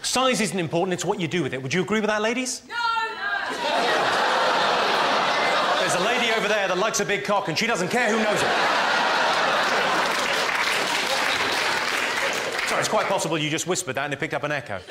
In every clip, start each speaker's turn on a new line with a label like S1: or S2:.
S1: Size isn't important, it's what you do with it. Would you agree with that, ladies?
S2: No!
S1: There's a lady over there that likes a big cock and she doesn't care who knows it. Sorry, it's quite possible you just whispered that and it picked up an echo.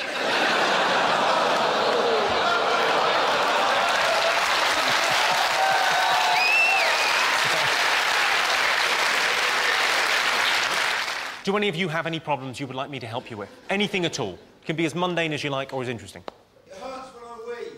S1: Do any of you have any problems you would like me to help you with? Anything at all. It can be as mundane as you like or as interesting.
S3: It hurts when I wee.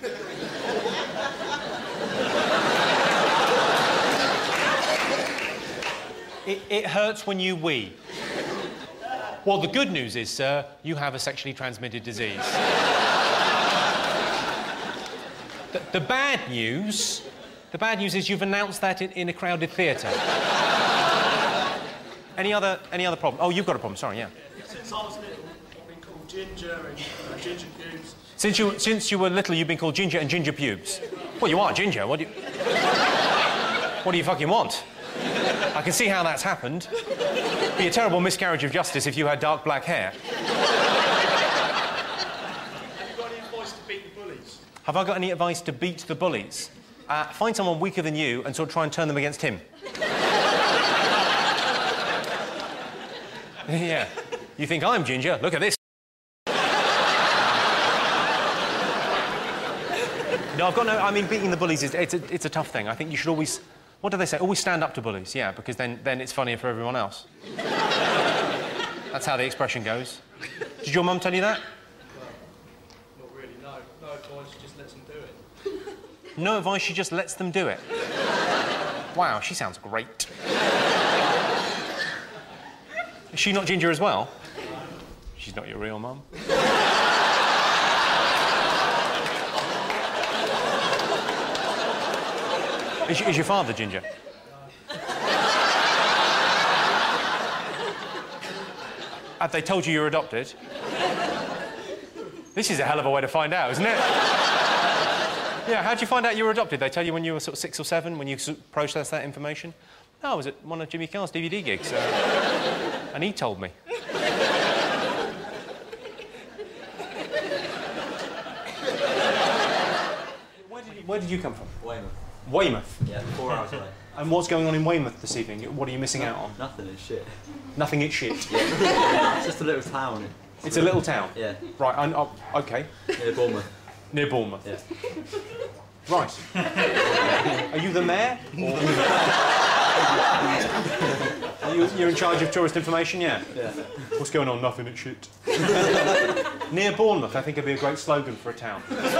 S1: It hurts when you wee. Well, the good news is, sir, you have a sexually transmitted disease. The bad news is you've announced that in a crowded theatre. Any other problem? Oh, you've got a problem. Sorry, yeah.
S4: Since I was little, I've been called Ginger and Ginger Pubes.
S1: Since you were little, you've been called Ginger and Ginger Pubes. Well, you are Ginger. What do you fucking want? I can see how that's happened. It'd be a terrible miscarriage of justice if you had dark black hair.
S4: Have you got any advice to beat the bullies?
S1: Have I got any advice to beat the bullies? Find someone weaker than you and sort of try and turn them against him. Yeah. You think I'm Ginger? Look at this. No, I've got no... I mean, beating the bullies, it's a tough thing. I think you should always... What do they say? Always stand up to bullies, yeah, because then it's funnier for everyone else. That's how the expression goes. Did your mum tell you that?
S4: Not really, no. No advice, she just lets them do it.
S1: No advice, she just lets them do it. Wow, she sounds great. Is she not Ginger as well? She's not your real mum. Is your father Ginger? Have they told you you're adopted? This is a hell of a way to find out, isn't it? Yeah, how'd you find out you were adopted? They tell you when you were sort of 6 or 7, when you processed that information? No, I was at one of Jimmy Carr's DVD gigs, and he told me. Where did you come from?
S5: Weymouth.
S1: Weymouth?
S5: Yeah, 4 hours away.
S1: And what's going on in Weymouth this evening? What are you missing out on?
S5: Nothing, it's shit.
S1: Nothing, it's shit?
S5: Yeah. It's just a little town.
S1: It's a little town?
S5: Yeah.
S1: Right, OK.
S5: Near Bournemouth.
S1: Near Bournemouth?
S5: Yeah.
S1: Right. Are you the mayor? Or... You're in charge of tourist information, yeah?
S5: Yeah.
S1: What's going on? Nothing, it's shit. Near Bournemouth, I think it'd be a great slogan for a town.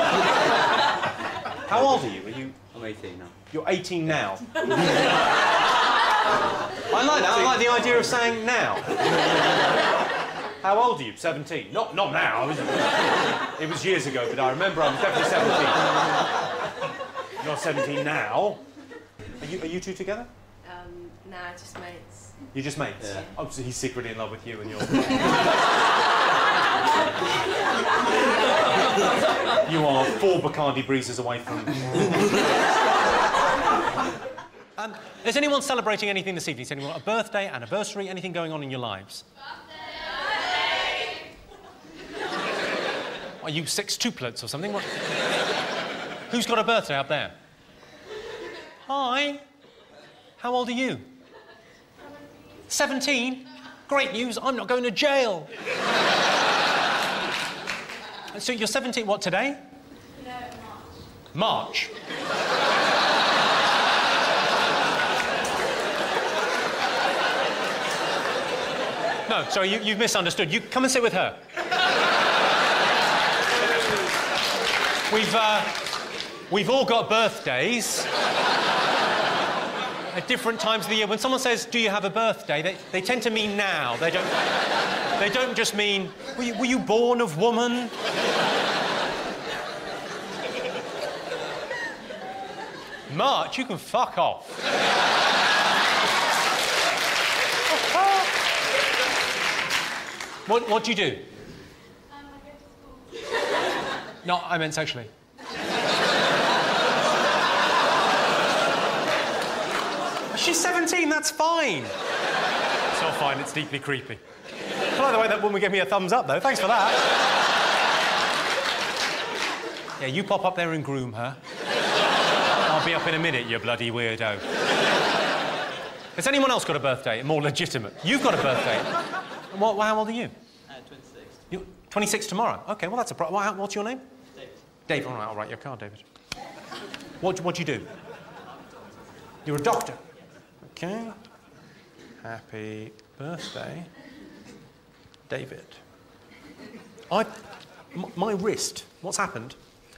S1: How old are you?
S5: I'm 18 now.
S1: You're 18 now? I like that. I like the idea of saying now. How old are you? 17? Not now. It was years ago, but I remember I was definitely 17. You're 17 now. Are you two together?
S2: Nah, just mates.
S1: You're just mates?
S5: Yeah.
S1: Oh, so he's secretly in love with you and you're... You are 4 Bacardi breezes away from... Is anyone celebrating anything this evening? Is anyone got a birthday, anniversary, anything going on in your lives? Birthday! Are you 6-tuplets or something? What? Who's got a birthday up there? Hi. How old are you? 17? Great news, I'm not going to jail. So you're 17, what, today?
S2: No,
S1: March?
S2: March.
S1: No, sorry, you've misunderstood. You come and sit with her. We've all got birthdays at different times of the year. When someone says, "Do you have a birthday?" they tend to mean now. They don't just mean, were you born of woman? March, you can fuck off. What do you do?
S2: I go to school.
S1: No, I meant sexually. She's 17, that's fine. It's not fine, it's deeply creepy. I like the way that woman gave me a thumbs up, though. Thanks for that. Yeah, you pop up there and groom her. I'll be up in a minute, you bloody weirdo. Has anyone else got a birthday? More legitimate. You've got a birthday. How old are you?
S5: 26.
S1: You're 26 tomorrow. OK, well, that's a problem. What's your name?
S5: David.
S1: David. All right, your card, David. What do you do? You're a doctor. OK. Happy birthday, David. My wrist. What's happened?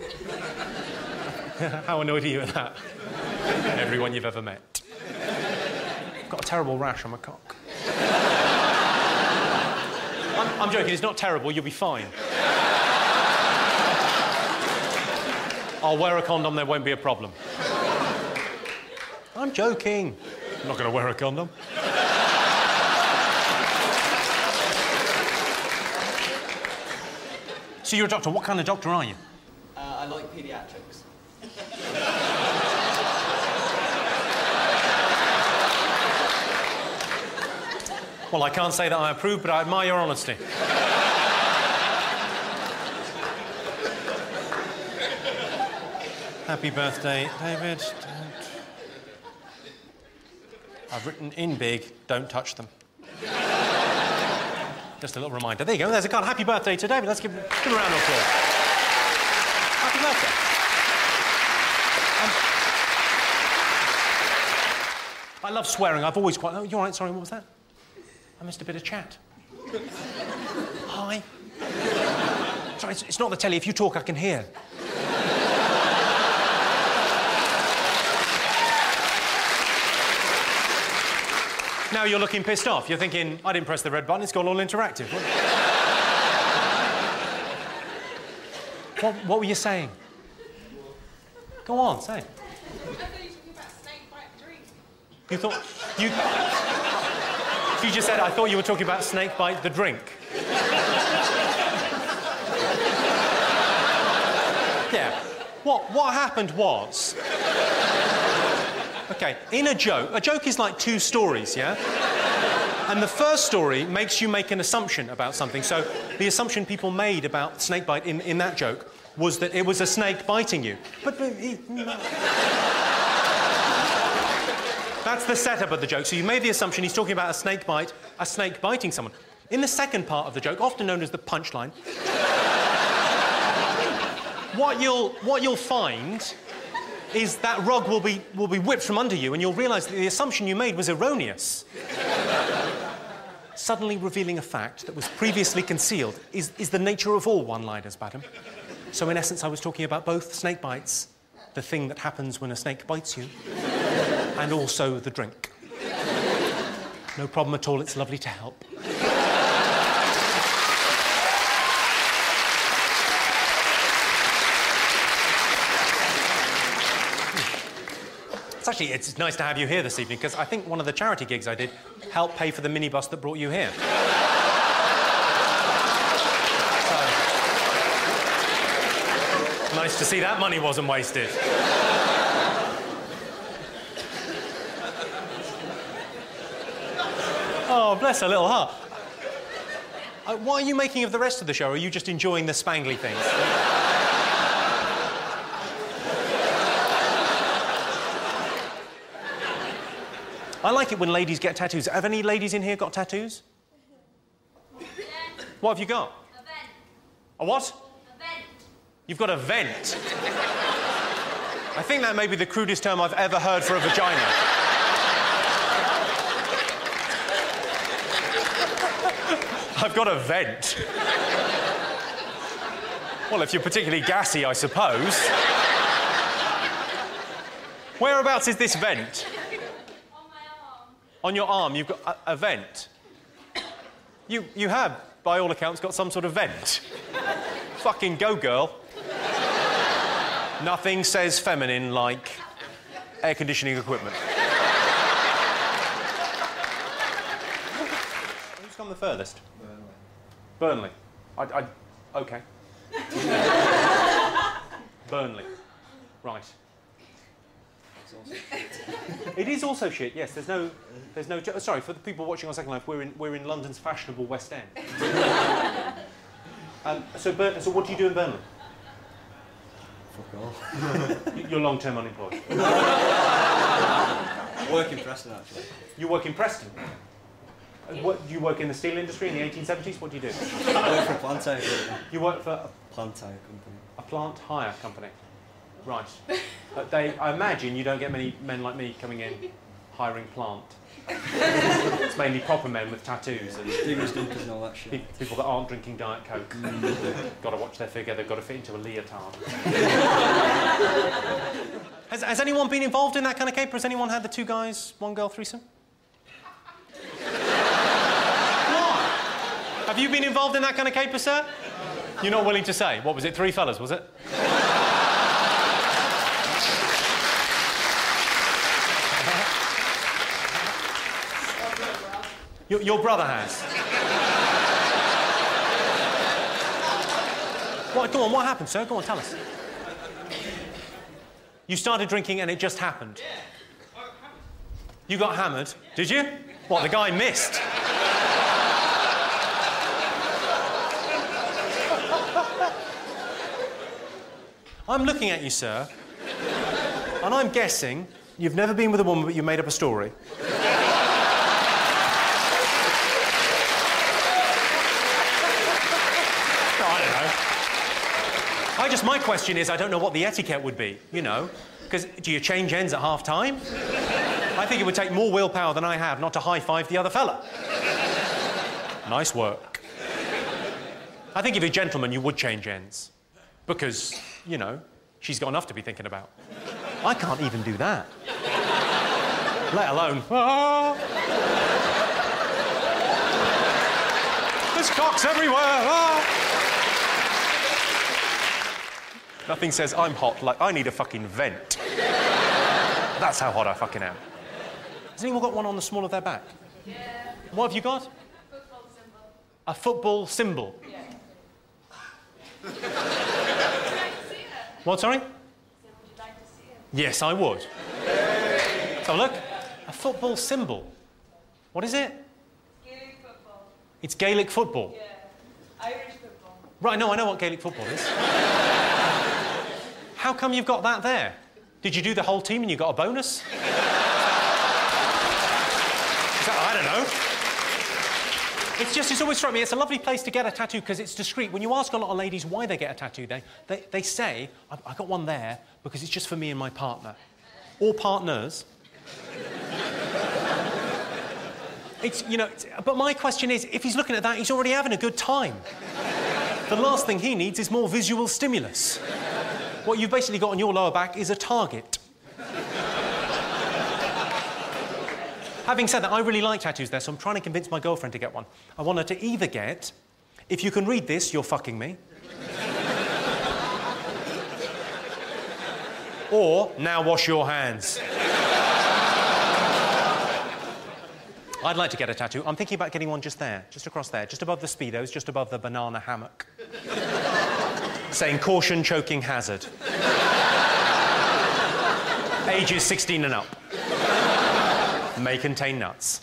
S1: How annoyed are you at that? Everyone you've ever met. I've got a terrible rash on my cock. I'm joking, it's not terrible, you'll be fine. I'll wear a condom, there won't be a problem. I'm joking. I'm not going to wear a condom. So you're a doctor. What kind of doctor are you?
S5: I like paediatrics.
S1: Well, I can't say that I approve, but I admire your honesty. Happy birthday, David. I've written in big, don't touch them. Just a little reminder. There you go, there's a card. Happy birthday to David. Let's give him a round of applause. Happy birthday. I love swearing. I've always quite... Oh, you're all right, sorry, what was that? I missed a bit of chat. Hi. Sorry, it's not the telly. If you talk, I can hear. Now you're looking pissed off. You're thinking, I didn't press the red button, it's gone all interactive. What were you saying? Go on, say.
S2: I thought you were talking about snake bite drink.
S1: You thought... You just said, I thought you were talking about snake bite the drink. Yeah. What happened was... OK, in a joke is like two stories, yeah? And the first story makes you make an assumption about something. So the assumption people made about snakebite in that joke was that it was a snake biting you. But that's the setup of the joke. So you made the assumption he's talking about a snake biting someone. In the second part of the joke, often known as the punchline, what you'll find is that rug will be whipped from under you, and you'll realise that the assumption you made was erroneous. Suddenly revealing a fact that was previously concealed is the nature of all one-liners, madam. So in essence, I was talking about both snake bites, the thing that happens when a snake bites you, and also the drink. No problem at all, it's lovely to help. It's nice to have you here this evening, because I think one of the charity gigs I did helped pay for the minibus that brought you here. So, nice to see that money wasn't wasted. Oh, bless her little heart. What are you making of the rest of the show? Or are you just enjoying the spangly things? I like it when ladies get tattoos. Have any ladies in here got tattoos?
S2: Yeah.
S1: What have you got?
S2: A vent.
S1: A what?
S2: A vent.
S1: You've got a vent. I think that may be the crudest term I've ever heard for a vagina. I've got a vent. Well, if you're particularly gassy, I suppose. Whereabouts is this vent? On your arm, you've got a vent. You have, by all accounts, got some sort of vent. Fucking go, girl. Nothing says feminine like air conditioning equipment. Who's gone the furthest? Burnley. OK. Burnley. Right. It is also shit. Yes, there's no. Sorry, for the people watching on Second Life, we're in London's fashionable West End. So what do you do in Burnley?
S6: Fuck all.
S1: You're long-term unemployed.
S6: Work in Preston, actually.
S1: You work in Preston? What, do you work in the steel industry in the 1870s? What do you do?
S6: I work for a plant hire company.
S1: You work for
S6: Plant hire company.
S1: a plant hire company. Right. But I imagine you don't get many men like me coming in hiring plant. It's mainly proper men with tattoos and
S6: Diggers, dumpers and all that shit.
S1: people that aren't drinking Diet Coke. Got to watch their figure, they've got to fit into a leotard. Has anyone been involved in that kind of caper? Has anyone had the 2 guys, 1 girl threesome? What? Have you been involved in that kind of caper, sir? You're not willing to say. What was it, 3 fellas, was it? Your brother has. What, go on, what happened, sir? Go on, tell us. You started drinking and it just happened? Yeah. You got hammered? Did you? What, the guy missed? I'm looking at you, sir, and I'm guessing you've never been with a woman but you made up a story. My question is, I don't know what the etiquette would be, you know, because do you change ends at half-time? I think it would take more willpower than I have not to high-five the other fella. Nice work. I think if you're a gentleman, you would change ends, because, you know, she's got enough to be thinking about. I can't even do that. Let alone, there's cocks everywhere, Nothing says I'm hot like I need a fucking vent. That's how hot I fucking am. Has anyone got one on the small of their back?
S2: Yeah.
S1: What have you got?
S2: A football symbol.
S1: A football symbol?
S2: Yeah. Would you like to see it?
S1: What, sorry?
S2: So would you like to see it?
S1: Yes, I would. Let's have a look. A football symbol. What is it?
S2: Gaelic football.
S1: It's Gaelic football.
S2: Yeah. Irish football.
S1: Right, no, I know what Gaelic football is. How come you've got that there? Did you do the whole team and you got a bonus? I don't know. It's always struck me, it's a lovely place to get a tattoo because it's discreet. When you ask a lot of ladies why they get a tattoo, they say, I got one there because it's just for me and my partner. Or partners. But my question is, if he's looking at that, he's already having a good time. The last thing he needs is more visual stimulus. What you've basically got on your lower back is a target. Having said that, I really like tattoos there, so I'm trying to convince my girlfriend to get one. I want her to either get, if you can read this, you're fucking me. Or, now wash your hands. I'd like to get a tattoo. I'm thinking about getting one just there, just across there, just above the Speedos, just above the banana hammock. Saying, caution, choking hazard. Ages 16 and up. May contain nuts.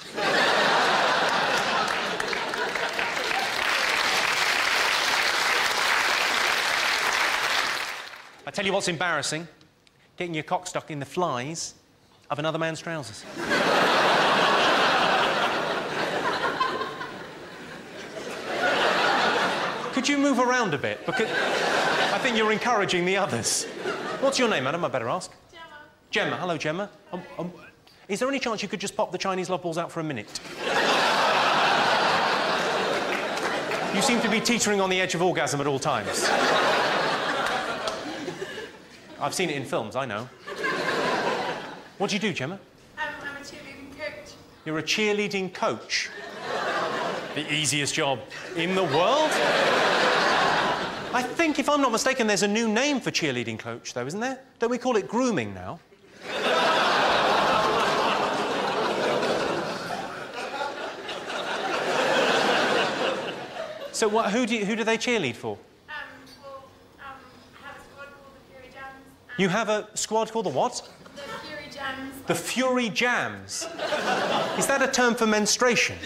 S1: I tell you what's embarrassing, getting your cock stuck in the flies of another man's trousers. Could you move around a bit? Because I think you're encouraging the others. What's your name, madam? I better ask.
S2: Gemma.
S1: Gemma. Hello, Gemma. Is there any chance you could just pop the Chinese love balls out for a minute? You seem to be teetering on the edge of orgasm at all times. I've seen it in films, I know. What do you do, Gemma?
S2: I'm a cheerleading coach.
S1: You're a cheerleading coach. The easiest job in the world. I think, if I'm not mistaken, there's a new name for cheerleading coach, though, isn't there? Don't we call it grooming now? So who do they cheerlead for?
S2: I have a squad called the Fury Jams.
S1: You have a squad called the what?
S2: The Fury Jams.
S1: The Fury Jams. Is that a term for menstruation?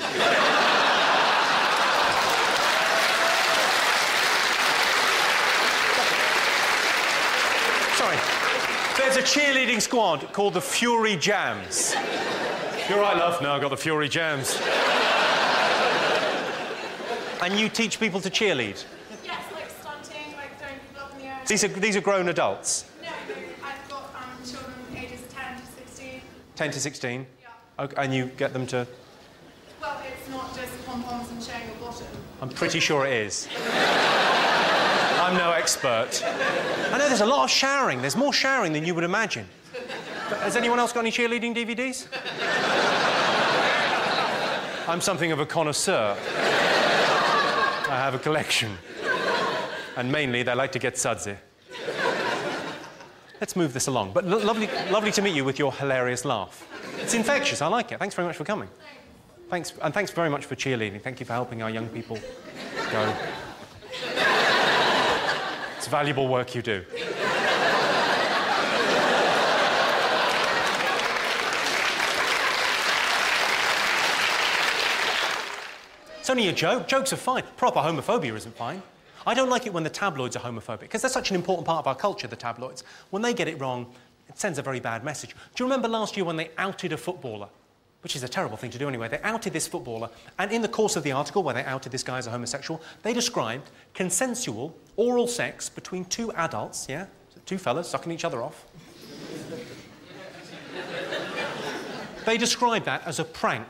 S1: There's a cheerleading squad called the Fury Jams. You're right, love. No, I've got the Fury Jams. And you teach people to cheerlead?
S2: Yes, like stunting, like throwing people up in the air.
S1: These are grown adults?
S2: No, I've got children ages 10 to 16.
S1: 10 to 16?
S2: Yeah.
S1: Okay, and you get them to...
S2: Well, it's not just pom-poms and showing your bottom.
S1: I'm pretty sure it is. I'm no expert. I know there's a lot of showering. There's more showering than you would imagine. But has anyone else got any cheerleading DVDs? I'm something of a connoisseur. I have a collection. And mainly, they like to get sudsy. Let's move this along. But lovely to meet you with your hilarious laugh. It's infectious. I like it. Thanks very much for coming. Thanks, and thanks very much for cheerleading. Thank you for helping our young people go. It's valuable work you do. It's only a joke. Jokes are fine. Proper homophobia isn't fine. I don't like it when the tabloids are homophobic, because they're such an important part of our culture, the tabloids. When they get it wrong, it sends a very bad message. Do you remember last year when they outed a footballer? Which is a terrible thing to do anyway. They outed this footballer, and in the course of the article where they outed this guy as a homosexual, they described consensual oral sex between two adults, yeah? Two fellas sucking each other off. They described that as a prank.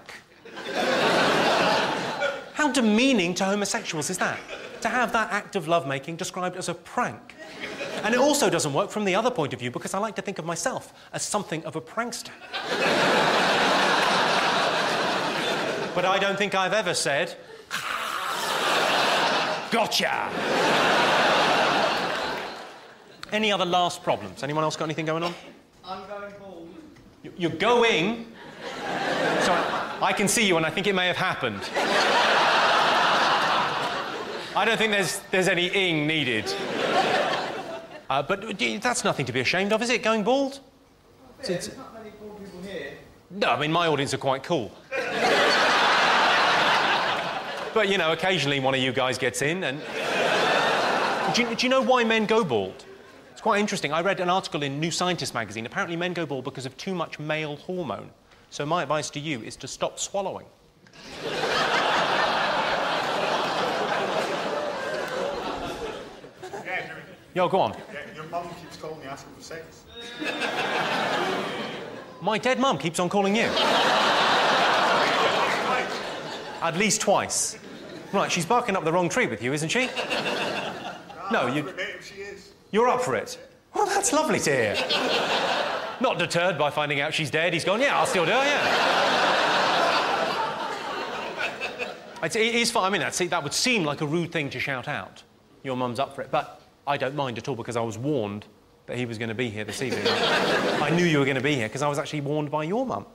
S1: How demeaning to homosexuals is that? To have that act of lovemaking described as a prank. And it also doesn't work from the other point of view, because I like to think of myself as something of a prankster. But I don't think I've ever said, gotcha! Any other last problems? Anyone else got anything going on?
S5: I'm going bald.
S1: You're going? So I can see you, and I think it may have happened. I don't think there's any ing needed. But that's nothing to be ashamed of, is it, going bald?
S3: Yeah, there's not many bald people here.
S1: No, I mean, my audience are quite cool. But, you know, occasionally one of you guys gets in and... Do you know why men go bald? It's quite interesting. I read an article in New Scientist magazine. Apparently men go bald because of too much male hormone. So my advice to you is to stop swallowing. Yo, go on.
S3: Yeah, your mum keeps calling me asking for sex.
S1: My dead mum keeps on calling you. At least twice. Right, she's barking up the wrong tree with you, isn't she? No, you...
S3: If she is.
S1: You're up for it? Well, that's lovely to hear. Not deterred by finding out she's dead, he's gone, yeah, I'll still do it, yeah. It is fine. I mean, that would seem like a rude thing to shout out. Your mum's up for it, but I don't mind at all, because I was warned that he was going to be here this evening. I knew you were going to be here, because I was actually warned by your mum.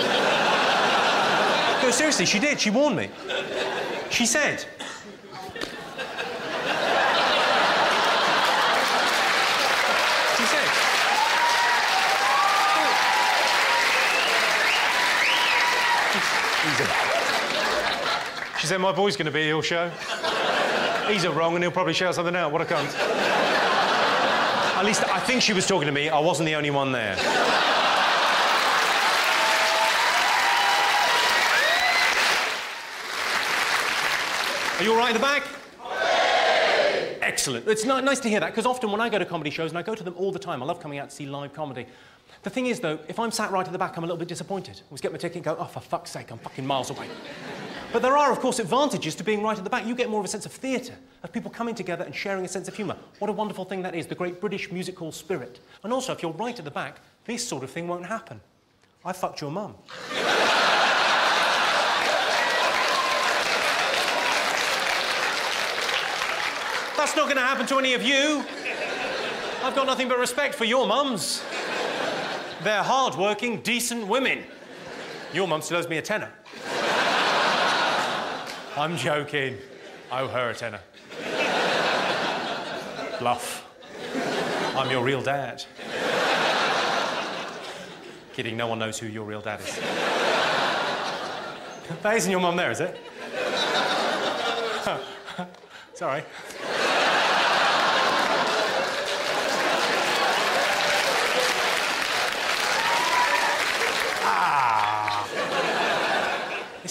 S1: No, seriously, she did. She warned me. She said... She said... She said, my boy's going to be here, he'll show. He's a wrong and he'll probably shout something out. What a cunt. At least I think she was talking to me. I wasn't the only one there. Are you all right in the back? Excellent. It's nice to hear that, because often when I go to comedy shows, and I go to them all the time, I love coming out to see live comedy. The thing is, though, if I'm sat right at the back, I'm a little bit disappointed. I always get my ticket and go, oh, for fuck's sake, I'm fucking miles away. But there are, of course, advantages to being right at the back. You get more of a sense of theatre, of people coming together and sharing a sense of humour. What a wonderful thing that is, the great British music hall spirit. And also, if you're right at the back, this sort of thing won't happen. I fucked your mum. That's not going to happen to any of you. I've got nothing but respect for your mums. They're hard-working, decent women. Your mum still owes me a tenner. I'm joking. I owe her a tenner. Bluff. I'm your real dad. Kidding, no one knows who your real dad is. That isn't your mum there, is it? Sorry.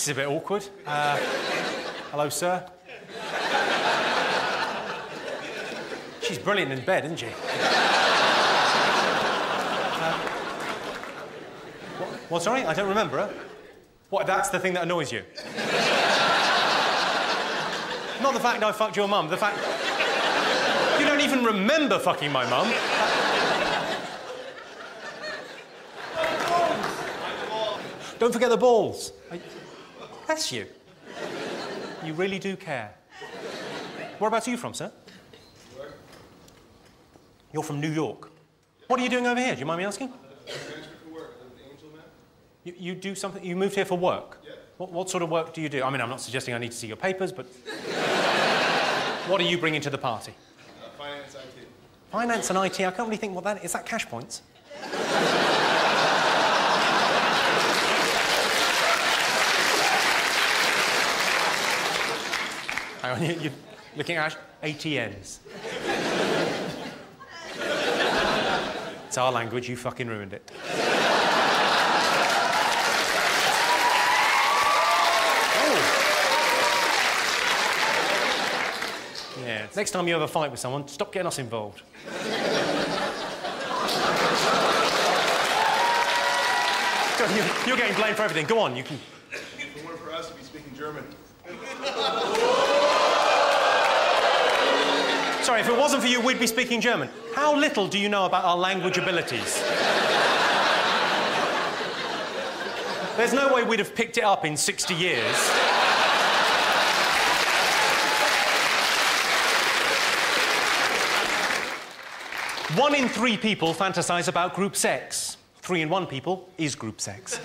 S1: is a bit awkward. Hello, sir. She's brilliant in bed, isn't she? What, sorry? I don't remember her. What, that's the thing that annoys you? Not the fact I fucked your mum, the fact... You don't even remember fucking my mum. Don't forget the balls. Bless you. You really do care. Whereabouts are you from, sir? You're from New York. What are you doing over here? Do you mind me asking? You do something? You moved here for work? Yeah. What sort of work do you do? I mean, I'm not suggesting I need to see your papers, but... What are you bringing to the party?
S3: Finance, IT.
S1: Finance and IT? I can't really think what that is. Is that cash points? Hang on, you're looking at ATMs. It's our language, you fucking ruined it. Yeah, next time you have a fight with someone, stop getting us involved. You're getting blamed for everything. Go on, you can...
S3: If it weren't for us, we'd be speaking German.
S1: Sorry, if it wasn't for you, we'd be speaking German. How little do you know about our language abilities? There's no way we'd have picked it up in 60 years. One in 3 people fantasize about group sex. 3 in 1 people is group sex.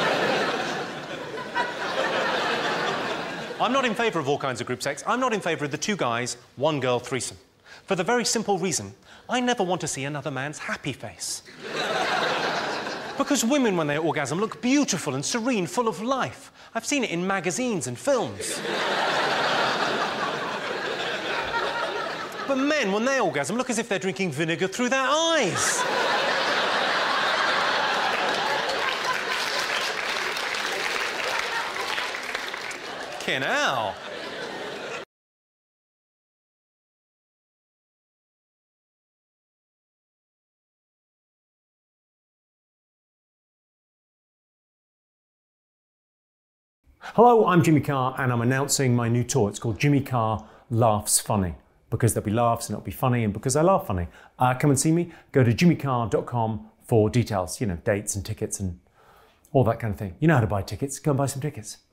S1: I'm not in favour of all kinds of group sex. I'm not in favour of the 2 guys, 1 girl threesome. For the very simple reason, I never want to see another man's happy face. Because women, when they orgasm, look beautiful and serene, full of life. I've seen it in magazines and films. But men, when they orgasm, look as if they're drinking vinegar through their eyes. Fucking hell. Hello, I'm Jimmy Carr and I'm announcing my new tour. It's called Jimmy Carr Laughs Funny, because there'll be laughs and it'll be funny, and because I laugh funny. Come and see me. Go to jimmycarr.com for details, you know, dates and tickets and all that kind of thing. You know how to buy tickets. Go and buy some tickets.